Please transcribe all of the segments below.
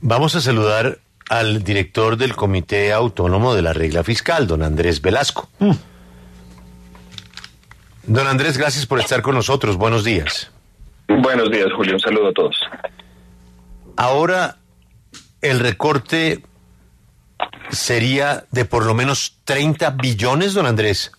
Vamos a saludar al director del Comité Autónomo de la Regla Fiscal, don Andrés Velasco. Don Andrés, gracias por estar con nosotros. Buenos días. Buenos días, Julio. Un saludo a todos. Ahora, el recorte sería de por lo menos 30 billones, don Andrés.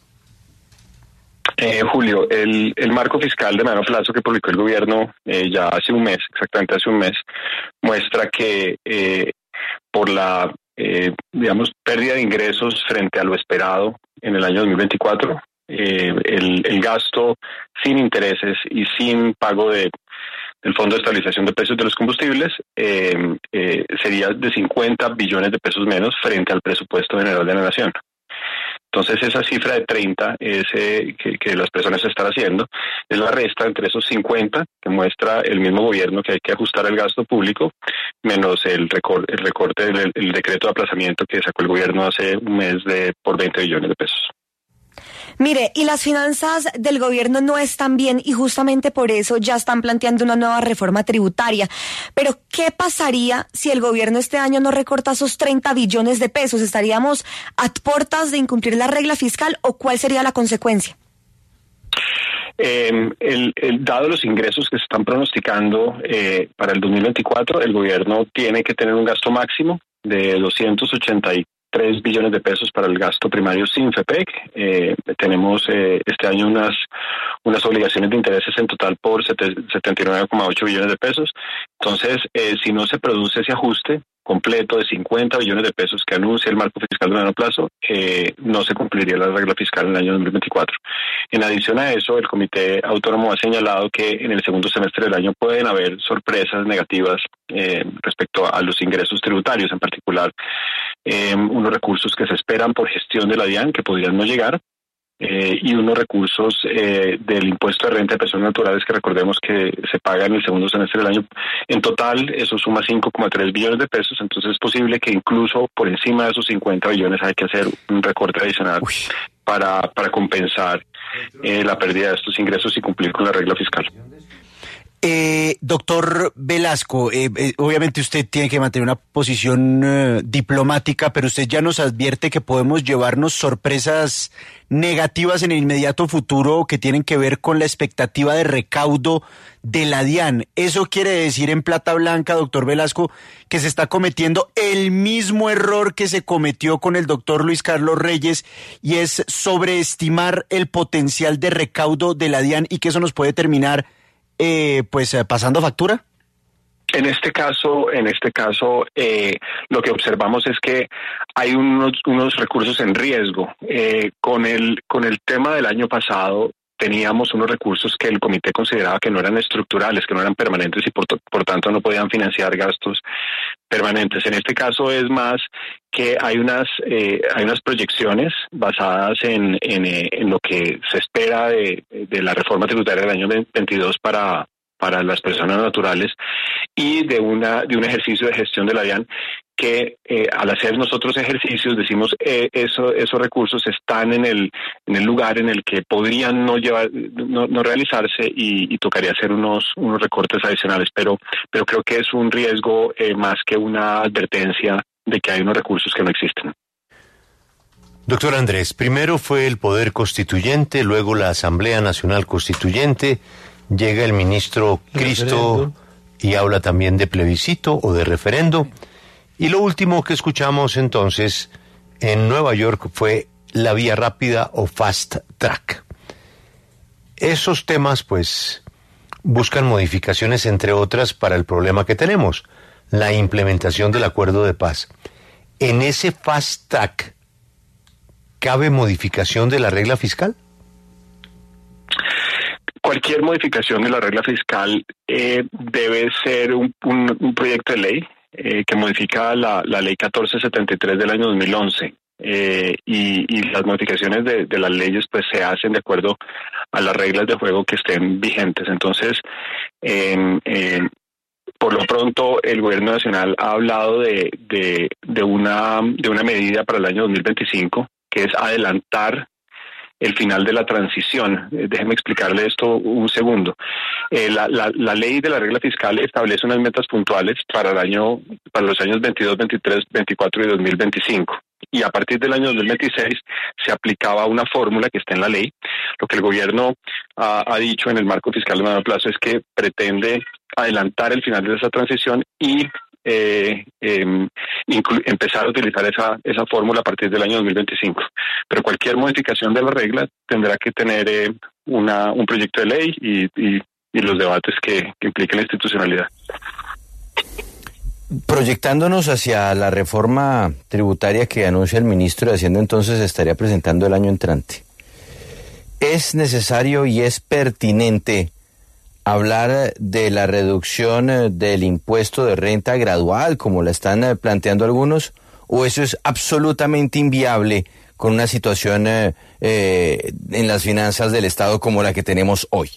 Julio, el marco fiscal de mediano plazo que publicó el gobierno ya hace un mes, exactamente hace un mes, muestra que por la, pérdida de ingresos frente a lo esperado en el año 2024, el gasto sin intereses y sin pago del Fondo de Estabilización de Precios de los Combustibles sería de 50 billones de pesos menos frente al presupuesto general de la Nación. Entonces esa cifra de 30 que las personas están haciendo es la resta entre esos 50 que muestra el mismo gobierno que hay que ajustar el gasto público, menos el recorte del decreto de aplazamiento que sacó el gobierno hace un mes por 20 billones de pesos. Mire, y las finanzas del gobierno no están bien y justamente por eso ya están planteando una nueva reforma tributaria. Pero, ¿qué pasaría si el gobierno este año no recorta esos 30 billones de pesos? ¿Estaríamos a puertas de incumplir la regla fiscal o cuál sería la consecuencia? Dado los ingresos que se están pronosticando para el 2024, el gobierno tiene que tener un gasto máximo de 283 billones de pesos para el gasto primario sin FEPEC. Tenemos este año unas obligaciones de intereses en total por 79,8 billones de pesos. Entonces, si no se produce ese ajuste completo de 50 billones de pesos que anuncia el marco fiscal de mediano plazo, no se cumpliría la regla fiscal en el año 2024. En adición a eso, el Comité Autónomo ha señalado que en el segundo semestre del año pueden haber sorpresas negativas respecto a los ingresos tributarios, en particular unos recursos que se esperan por gestión de la DIAN que podrían no llegar, y unos recursos del impuesto de renta de personas naturales que recordemos que se paga en el segundo semestre del año. En total, eso suma 5,3 billones de pesos, entonces es posible que incluso por encima de esos 50 billones hay que hacer un recorte adicional para compensar la pérdida de estos ingresos y cumplir con la regla fiscal. Doctor Velasco, obviamente usted tiene que mantener una posición diplomática, pero usted ya nos advierte que podemos llevarnos sorpresas negativas en el inmediato futuro que tienen que ver con la expectativa de recaudo de la DIAN. ¿Eso quiere decir en plata blanca, doctor Velasco, que se está cometiendo el mismo error que se cometió con el doctor Luis Carlos Reyes, y es sobreestimar el potencial de recaudo de la DIAN y que eso nos puede terminar pasando factura? En este caso, lo que observamos es que hay unos recursos en riesgo. Con el tema del año pasado, teníamos unos recursos que el comité consideraba que no eran estructurales, que no eran permanentes y por tanto no podían financiar gastos permanentes. En este caso es más que hay unas proyecciones basadas en lo que se espera de la reforma tributaria del año 22 para las personas naturales y de un ejercicio de gestión de la DIAN que al hacer nosotros ejercicios decimos esos recursos están en el lugar en el que podrían no realizarse y tocaría hacer unos recortes adicionales, pero creo que es un riesgo más que una advertencia de que hay unos recursos que no existen. Doctor Andrés, primero fue el Poder Constituyente, luego la Asamblea Nacional Constituyente, llega el ministro Cristo y habla también de plebiscito o de referendo. Y lo último que escuchamos entonces en Nueva York fue la vía rápida o fast track. Esos temas pues buscan modificaciones, entre otras, para el problema que tenemos, la implementación del acuerdo de paz. En ese fast track, ¿cabe modificación de la regla fiscal? Cualquier modificación de la regla fiscal debe ser un proyecto de ley que modifica la ley 1473 del año 2011. Y las modificaciones de las leyes pues se hacen de acuerdo a las reglas de juego que estén vigentes. Entonces, por lo pronto, el gobierno nacional ha hablado de una medida para el año 2025, que es adelantar el final de la transición. Déjeme explicarle esto un segundo. La ley de la regla fiscal establece unas metas puntuales para los años 22, 23, 24 y 2025. Y a partir del año 2026 se aplicaba una fórmula que está en la ley. Lo que el gobierno ha dicho en el marco fiscal de mediano plazo es que pretende adelantar el final de esa transición y empezar a utilizar esa fórmula a partir del año 2025. Pero cualquier modificación de la regla tendrá que tener un proyecto de ley y los debates que impliquen la institucionalidad. Proyectándonos hacia la reforma tributaria que anuncia el ministro de Hacienda, entonces estaría presentando el año entrante. ¿Es necesario y es pertinente hablar de la reducción del impuesto de renta gradual, como la están planteando algunos, o eso es absolutamente inviable con una situación en las finanzas del Estado como la que tenemos hoy?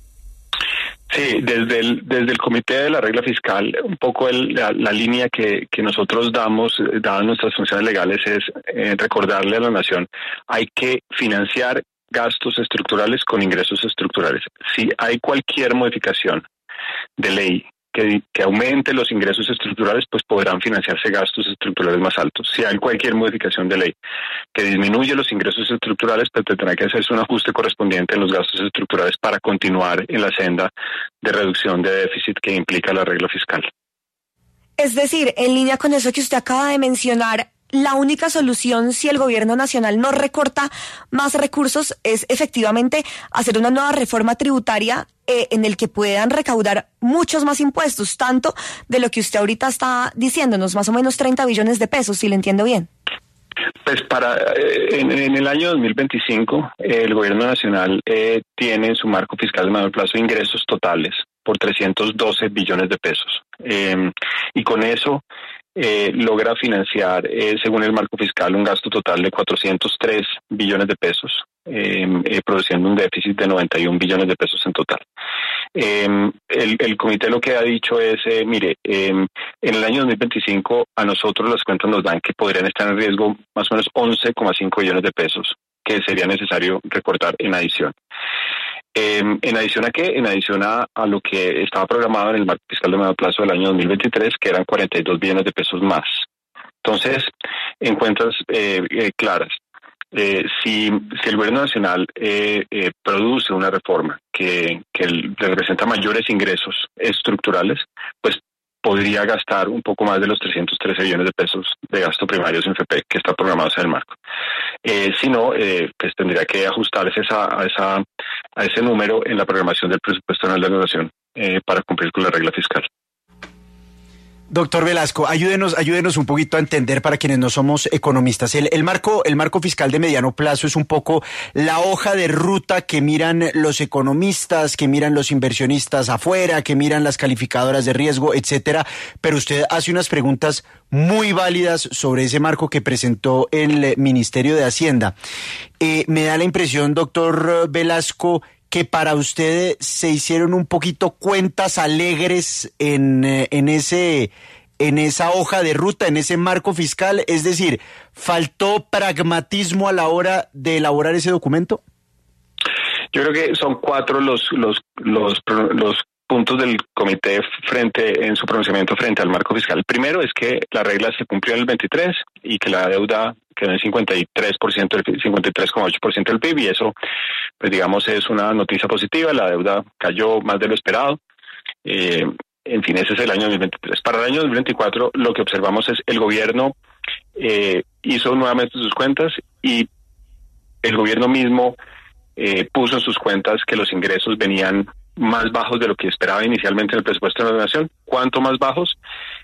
Sí, desde el Comité de la Regla Fiscal, un poco la línea que nosotros damos, dadas nuestras funciones legales, es recordarle a la nación, hay que financiar gastos estructurales con ingresos estructurales. Si hay cualquier modificación de ley que aumente los ingresos estructurales, pues podrán financiarse gastos estructurales más altos. Si hay cualquier modificación de ley que disminuye los ingresos estructurales, pues tendrá que hacerse un ajuste correspondiente en los gastos estructurales para continuar en la senda de reducción de déficit que implica la regla fiscal. Es decir, en línea con eso que usted acaba de mencionar, la única solución, si el gobierno nacional no recorta más recursos, es efectivamente hacer una nueva reforma tributaria en el que puedan recaudar muchos más impuestos, tanto de lo que usted ahorita está diciéndonos, más o menos 30 billones de pesos, si lo entiendo bien. Pues en el año 2025 el gobierno nacional tiene en su marco fiscal de mediano plazo ingresos totales por 312 billones de pesos. Y con eso logra financiar, según el marco fiscal, un gasto total de 403 billones de pesos, produciendo un déficit de 91 billones de pesos en total. El comité lo que ha dicho es, mire, en el año 2025 a nosotros las cuentas nos dan que podrían estar en riesgo más o menos 11,5 billones de pesos que sería necesario recortar en adición. ¿En adición a qué? En adición a lo que estaba programado en el marco fiscal de mediano plazo del año 2023, que eran 42 billones de pesos más. Entonces, en cuentas claras, si el gobierno nacional produce una reforma que representa mayores ingresos estructurales, pues podría gastar un poco más de los 313 billones de pesos de gasto primario sin FP que está programado en el marco. Si no, pues tendría que ajustarse a ese número en la programación del presupuesto anual de la nación para cumplir con la regla fiscal. Doctor Velasco, ayúdenos un poquito a entender para quienes no somos economistas. El marco fiscal de mediano plazo es un poco la hoja de ruta que miran los economistas, que miran los inversionistas afuera, que miran las calificadoras de riesgo, etcétera. Pero usted hace unas preguntas muy válidas sobre ese marco que presentó el Ministerio de Hacienda. Me da la impresión, doctor Velasco, que para usted se hicieron un poquito cuentas alegres en esa hoja de ruta, en ese marco fiscal, es decir, ¿faltó pragmatismo a la hora de elaborar ese documento? Yo creo que son 4 los puntos del comité en su pronunciamiento frente al marco fiscal. El primero es que la regla se cumplió en el 23 y que la deuda quedó en 53,8% del PIB, y eso, pues digamos, es una noticia positiva. La deuda cayó más de lo esperado. En fin, ese es el año 2023. Para el año 2024 lo que observamos es el gobierno hizo nuevamente sus cuentas y el gobierno mismo puso en sus cuentas que los ingresos venían más bajos de lo que esperaba inicialmente en el presupuesto de la nación. ¿Cuánto más bajos?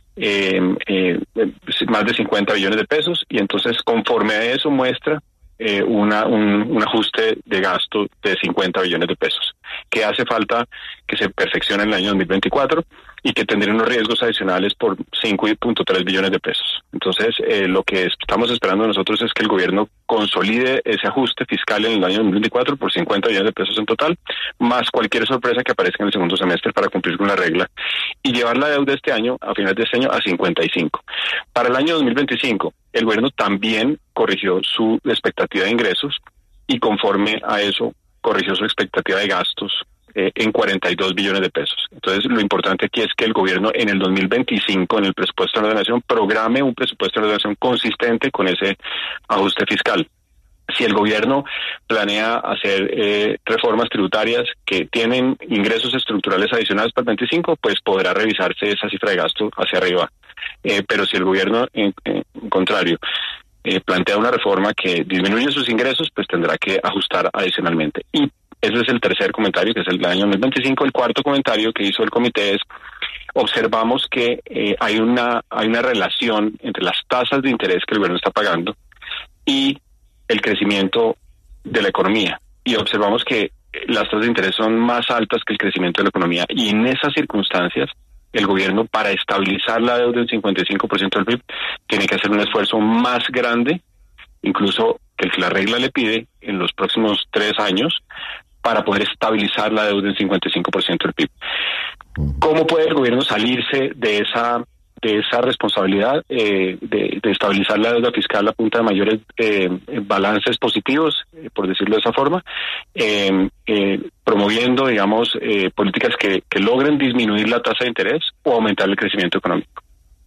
Más de 50 billones de pesos, y entonces conforme a eso muestra un ajuste de gasto de 50 billones de pesos, que hace falta que se perfeccione en el año 2024 y que tendría unos riesgos adicionales por 5.3 billones de pesos. Entonces, lo que estamos esperando nosotros es que el gobierno consolide ese ajuste fiscal en el año 2024 por 50 billones de pesos en total, más cualquier sorpresa que aparezca en el segundo semestre para cumplir con la regla, y llevar la deuda este año, a finales de este año, a 55. Para el año 2025, el gobierno también corrigió su expectativa de ingresos y conforme a eso corrigió su expectativa de gastos en 42 billones de pesos. Entonces, lo importante aquí es que el gobierno en el 2025, en el presupuesto de la Nación, programe un presupuesto de la Nación consistente con ese ajuste fiscal. Si el gobierno planea hacer reformas tributarias que tienen ingresos estructurales adicionales para el 25, pues podrá revisarse esa cifra de gasto hacia arriba. Pero si el gobierno, en contrario, plantea una reforma que disminuye sus ingresos, pues tendrá que ajustar adicionalmente. Y ese es el tercer comentario, que es el del año 2025. El cuarto comentario que hizo el comité es: observamos que hay una relación entre las tasas de interés que el gobierno está pagando y el crecimiento de la economía. Y observamos que las tasas de interés son más altas que el crecimiento de la economía. Y en esas circunstancias, el gobierno, para estabilizar la deuda en 55% del PIB, tiene que hacer un esfuerzo más grande, incluso que el que la regla le pide, en los próximos 3 años, para poder estabilizar la deuda en 55% del PIB. ¿Cómo puede el gobierno salirse de esa responsabilidad de estabilizar la deuda fiscal a punta de mayores balances positivos, por decirlo de esa forma, promoviendo, digamos, políticas que logren disminuir la tasa de interés o aumentar el crecimiento económico?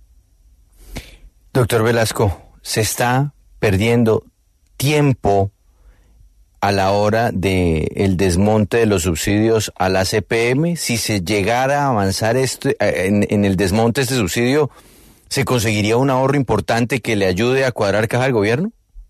Doctor Velasco, se está perdiendo tiempo a la hora de el desmonte de los subsidios a la CPM. Si se llegara a avanzar en el desmonte de este subsidio, ¿se conseguiría un ahorro importante que le ayude a cuadrar caja al gobierno?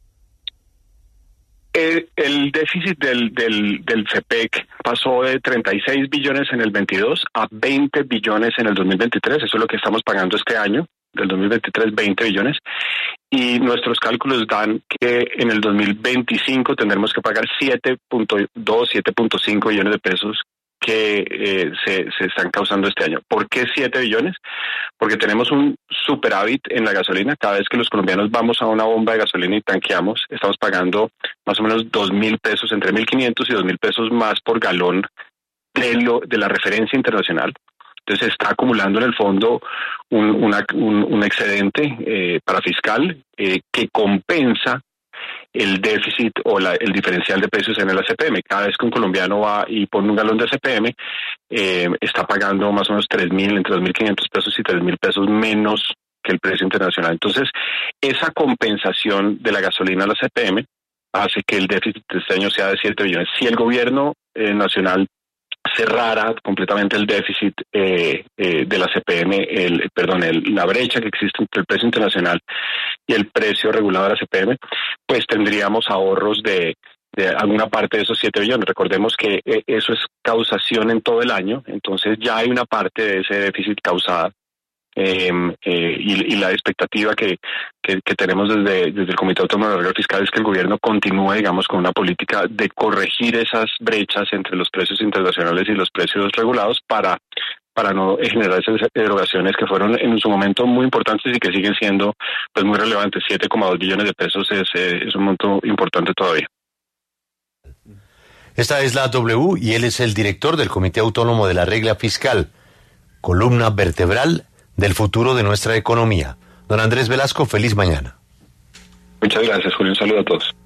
El déficit del FEPEC pasó de 36 billones en el 22 a 20 billones en el 2023. Eso es lo que estamos pagando este año. Del 2023, 20 billones. Y nuestros cálculos dan que en el 2025 tendremos que pagar 7.2, 7.5 billones de pesos que se están causando este año. ¿Por qué 7 billones? Porque tenemos un superávit en la gasolina. Cada vez que los colombianos vamos a una bomba de gasolina y tanqueamos, estamos pagando más o menos 2.000 pesos, entre 1.500 y 2.000 pesos más por galón de la referencia internacional. Entonces se está acumulando en el fondo un excedente para fiscal que compensa el déficit o el diferencial de precios en el ACPM. Cada vez que un colombiano va y pone un galón de ACPM, está pagando más o menos 3.000, entre 2.500 pesos y 3.000 pesos menos que el precio internacional. Entonces, esa compensación de la gasolina al ACPM hace que el déficit de este año sea de 7 billones. Si el gobierno nacional cerrara completamente el déficit de la CPM, la brecha que existe entre el precio internacional y el precio regulado de la CPM, pues tendríamos ahorros de alguna parte de esos 7 billones. Recordemos que eso es causación en todo el año, entonces ya hay una parte de ese déficit causada. Y la expectativa que tenemos desde el Comité Autónomo de Regla Fiscal es que el gobierno continúe, digamos, con una política de corregir esas brechas entre los precios internacionales y los precios regulados para no generar esas erogaciones que fueron en su momento muy importantes y que siguen siendo pues muy relevantes. 7,2 billones de pesos es un monto importante todavía. Esta es la W y él es el director del Comité Autónomo de la Regla Fiscal, columna vertebral del futuro de nuestra economía. Don Andrés Velasco, feliz mañana. Muchas gracias, Julio. Un saludo a todos.